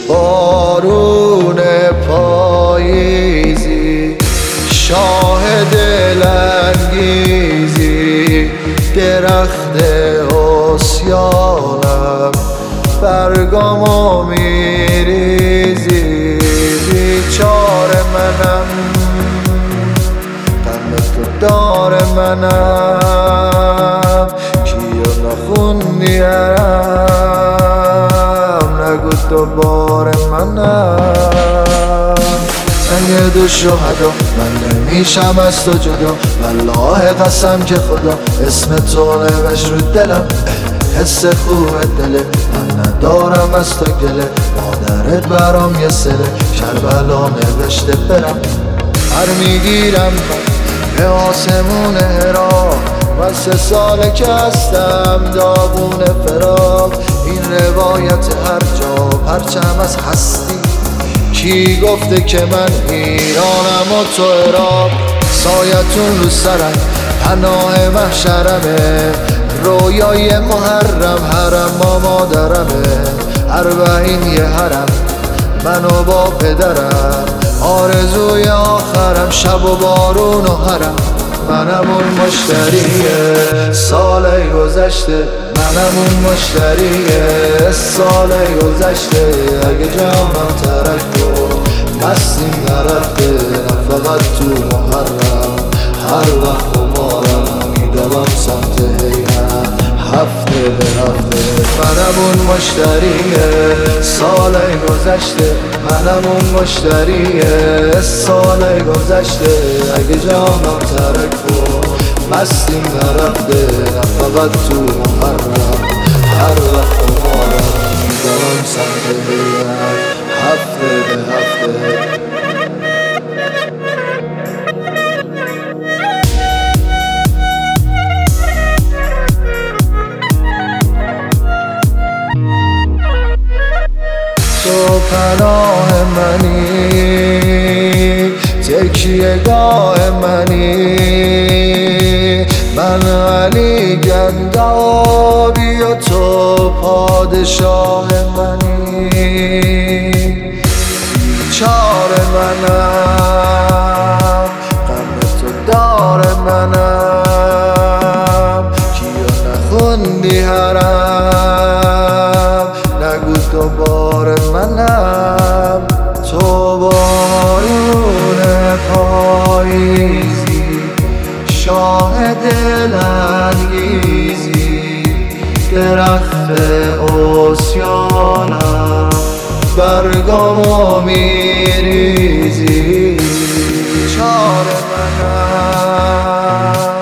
بارون پاییزی، شاه دلانگیزی، درخت آسیانم برگامو میریزی. بیچاره منم غم تو دار منم، کیو نخوندیم نگو دوباره منم. اگه دو شهدا من نمیشم از تو جدا، والله قسم که خدا اسم تو نوشت رو دلم. حس خوب دله من ندارم از تو گله، مادرت برام یه سله کربلا نوشته برم. هر میگیرم به آسمون هرا، من 3 ساله که هستم داغون فراق. این روایت هر جا پرچم از هستی، کی گفته که من ایرانم و تو عراق؟ سایتون رو سرم پناه محشرمه، رویای محرم حرم با مادرمه. 40 یه حرم من و با پدرم، آرزوی آخرم شب و بارون و حرم. منم اون مشتریه سال گذشته، منم اون مشتریه سال گذشته. اگه جامم ترک بود مستیم نرفته، نه فقط تو محرم هر وقت قمارم میدوم سمت حیرم هفته به هفته. منم اون مشتریه سال گذشته، منم اون مشتریه سال گذشته. اگه جامم ترک بود مستیم نرفته، نه فقط تو محرم هر وقت قمارم میدوم سمت حیرم هفته به هفته. تو پناه منی، تکیه گاه منی، من علی گندابی و تو پادشاه منی. بیچاره منم غم تو دار منم، کیو نخوندی حرم نگو دوباره منم. تو بارون پاییزی، شاه دلانگیزی، درخت آسیانم برگامو میریزی. بیچاره منم